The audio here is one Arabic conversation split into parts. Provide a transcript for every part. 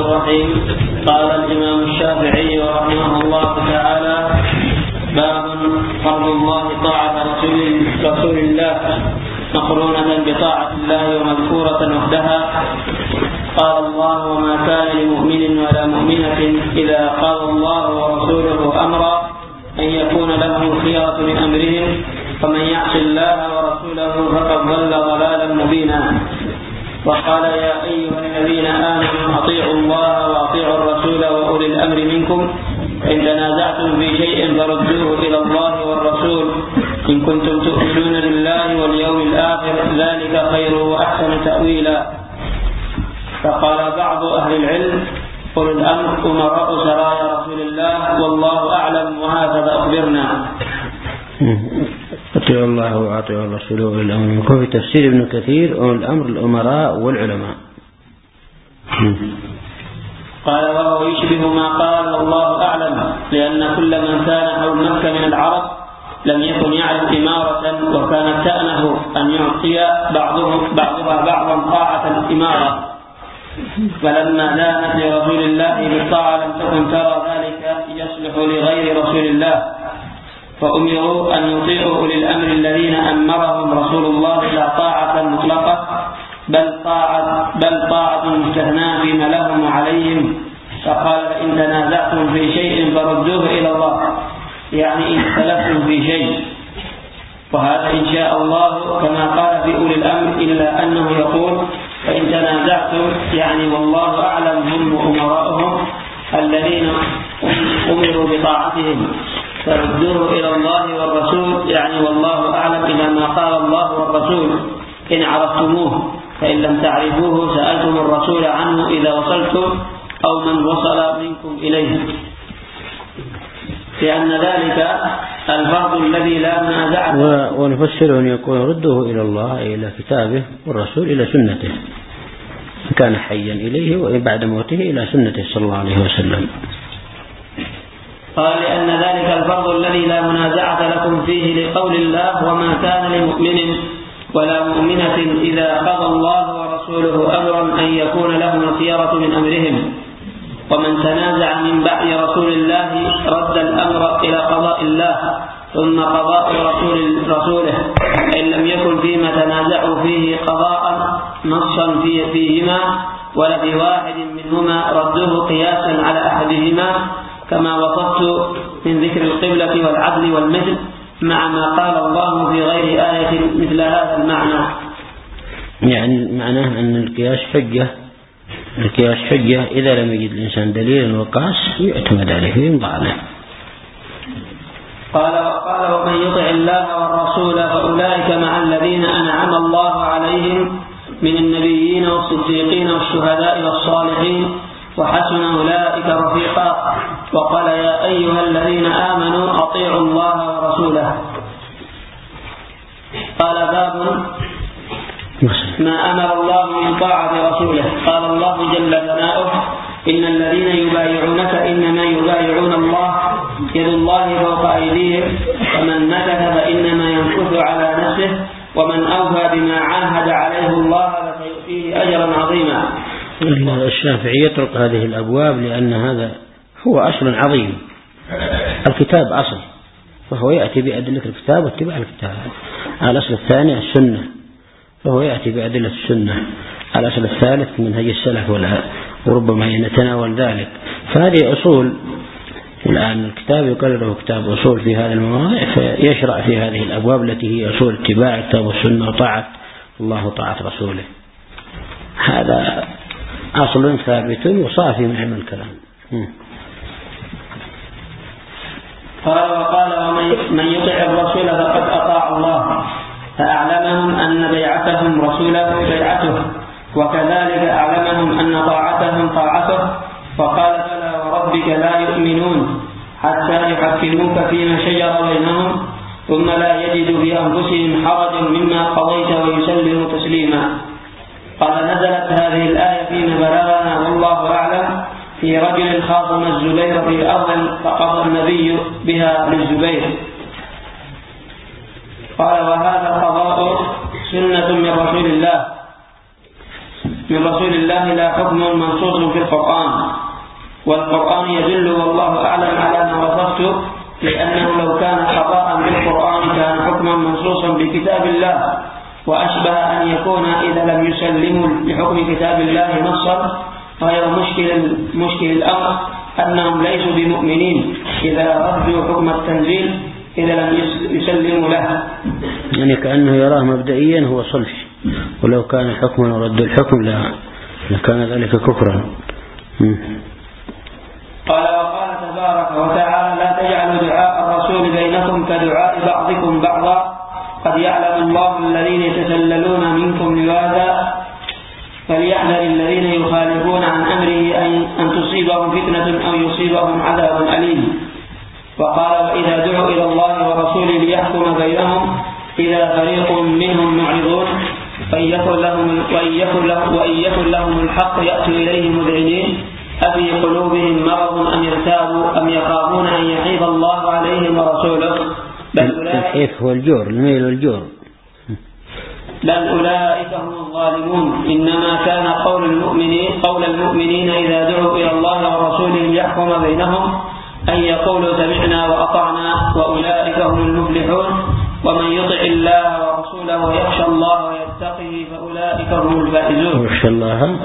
الرحيم. قال الإمام الشافعي رحمه الله تعالى: باب فرض الله طاعة رسول الله مقرونة بطاعة الله ومذكورة وحدها. قال الله: وما كان لمؤمن ولا مؤمنة إذا قال الله ورسوله أمرا أن يكون لهم الخيرة من أمرهم، فمن يعص الله ورسوله فقد ضل ضلالا مبينا. وقال: يا أيها الذين آمنوا أطيعوا الله وأطيعوا الرسول وأولي الأمر منكم، إن تنازعتم في شيء فردوه إلى الله والرسول إن كنتم تؤمنون بالله واليوم الآخر، ذلك خير وأحسن تأويلا. فقال بعض أهل العلم: أولي الأمر أمراء سرايا رسول الله والله أعلم، وهكذا أخبرنا. أطيعوا الله وأطيعوا الرسول وأولي الأمر منكم. في تفسير ابن كثير: أولي الأمر الأمراء والعلماء. قال: وهو يشبه ما قال الله أعلم، لأن كل من كان حول مكة من العرب لم يكن يعرف إمارة، وكانت تأنه أن يعطي بعضها بعضا طاعة الإمارة، فلما دانت لرسول الله بالطاعة لم تكن ترى ذلك يصلح لغير رسول الله، فأمروا أن يطيعوا أولي الأمر الذين أمرهم رسول الله لا طاعة مطلقة، بل طاعة مستثناة فيما لهم وعليهم. فقال: إن تنازعتم في شيء فردوه إلى الله، يعني إن اختلفتم في شيء، وهذا إن شاء الله كما قال في أولي الأمر، إلا أنه يقول: فإن تنازعتم يعني والله أعلم هم وأمراؤهم الذين أمروا بطاعتهم، فردوه إلى الله والرسول يعني والله أعلم إلى ما قال الله والرسول إن عرفتموه، فإن لم تعرفوه سألتم الرسول عنه إذا وصلتم أو من وصل منكم إليه، لأن ذلك الفرض الذي لا منازع. ونفسر أن يكون ردوه إلى الله أي إلى كتابه، والرسول إلى سنته إن كان حيا إليه، وبعد موته إلى سنته صلى الله عليه وسلم. قال: لأن ذلك الفرض الذي لا منازعة لكم فيه، لقول الله: وما كان لمؤمن ولا مؤمنة إذا قضى الله ورسوله أمرا أن يكون لهم الخيرة من أمرهم، ومن تنازع من بعد رسول الله رد الأمر إلى قضاء الله ثم قضاء رسوله، إن لم يكن فيما تنازعوا فيه قضاء نصا فيهما ولا في واحد منهما ردوه قياسا على أحدهما، كما وصفت من ذكر القبلة والعدل والمثل، مع ما قال الله في غير آية مثل هذا المعنى. يعني معناه أن القياس حجة إذا لم يجد الإنسان دليلا وقاس يعتمد عليه ويمضى عليه. قال: ومن يطع الله والرسول فأولئك مع الذين أنعم الله عليهم من النبيين والصديقين والشهداء والصالحين وحسن أولئك رفيقا. وقال: يا أيها الذين آمنوا أطيعوا الله ورسوله. قال: باب ما أمر الله من طاعة رسوله. قال الله جل ثناؤه: إن الذين يبايعونك إنما يبايعون الله، يد الله فوق أيديهم، فمن نكث فإنما ينكث على نفسه، ومن أوفى بما عاهد عليه الله فسيؤتيه أجرا عظيما. الشافعي يترك هذه الأبواب لأن هذا هو أصل عظيم. الكتاب أصل، فهو يأتي بأدلة الكتاب واتباع الكتاب. الأصل الثاني السنة، فهو يأتي بأدلة السنة. الأصل الثالث منهج السلف وربما يتناول ذلك. فهذه أصول. الآن الكتاب يقال له كتاب أصول في هذه المواضيع، فيشرع في هذه الأبواب التي هي أصول اتباع الكتاب والسنة وطاعة الله وطاعة رسوله. هذا أصل ثابت وصافي من علم الكلام. وقال: ومن يطع الرسول فقد أطاع الله، فأعلمهم أن بيعتهم رسوله بيعته، وكذلك أعلمهم أن طاعتهم طاعته. وقال: فلا وربك لا يؤمنون حتى يحكموك فيما شجر بينهم ثم لا يجدوا في أنفسهم حرجا مما قضيت ويسلموا تسليما. قال: نزلت هذه الآية فيما بلغنا والله أعلم في رجل خاصم الزبير في أرض فقضى النبي بها للزبير. قال: وهذا القضاء سنة من رسول الله، من رسول الله لا حكم منصوص في القرآن، والقرآن يدل والله أعلم على ما وصفته، لأنه لو كان خطأ بالقرآن كان حكما منصوصا بكتاب الله، وأشبه أن يكون إذا لم يسلموا لحكم كتاب الله نصا غير مشكل الأمر أنهم ليسوا بمؤمنين إذا ردوا حكم التنزيل إذا لم يسلموا له. يعني كأنه يراه مبدئيا هو صلح، ولو كان حكما ورد الحكم لكان ذلك كفرا. قال وقال تبارك وتعالى لا تجعلوا دعاء الرسول بينكم كدعاء بعضكم بعضا قد يعلم الله الذين يتسللون منكم لواذا فليحذر الذين يخالفون عن أمره أن تصيبهم فتنة أو يصيبهم عذاب أليم. وقال وإذا دعوا إلى الله ورسوله ليحكم بينهم إذا فريق منهم معرضون وإن يكن لهم الحق يأتوا إليه مذعنين أفي قلوبهم مرض أم يرتابوا أم يخافون أن يحيف الله عليهم ورسوله الحيف هو الجور، الميل والجور. بل أولئك هم الظالمون. إنما كان قول المؤمنين إذا دعوا إلى الله ورسوله ليحكم بينهم أن يقولوا سمعنا وأطعنا وأولئك هم المفلحون. ومن يطع الله ورسوله ويخشى الله ويتقه فأولئك هم الفائزون. يخشى الله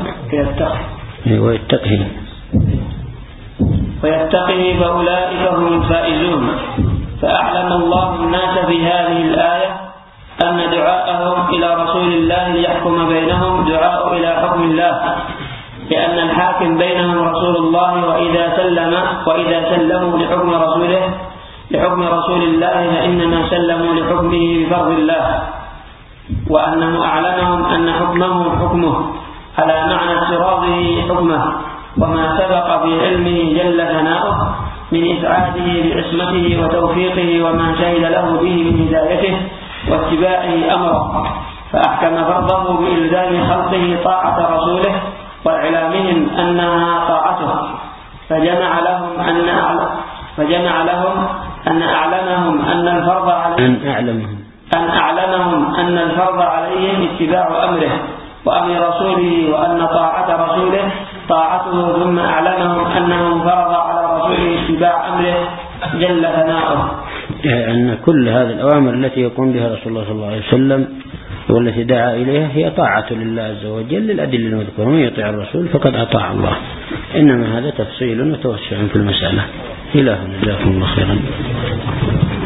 ويتقه فأولئك هم الفائزون. فأعلم الله الناس في هذه الآية أن دعاءهم إلى رسول الله ليحكم بينهم دعاء إلى حكم الله، لأن الحاكم بينهم رسول الله، وإذا سلموا لحكم رسول الله فإنما سلموا لحكمه بفرض الله، وأنه أعلمهم أن حكمه على معنى افتراضه حكمه، وما سبق في علمه جل ثناؤه من إسعاده بعصمته وتوفيقه وما شهد له به من هدايته واتباعه أمره، فأحكم فرضه بإلزام خلقه طاعة رسوله وإعلامهم أنها طاعته، فجمع لهم أن أعلمهم أن الفرض عليهم اتباع أمره وأمر رسوله، وأن طاعة رسوله طاعته، ثم أعلمهم أنه فرض على رسوله اتباع أمره جل ثناؤه. أن كل هذه الأوامر التي يقوم بها رسول الله صلى الله عليه وسلم والتي دعا إليها هي طاعة لله عز وجل للأدلة المذكورة، من يطيع الرسول فقد أطاع الله. إنما هذا تفصيل وتوسع في المسألة. إلهنا جزاكم الله خيرا.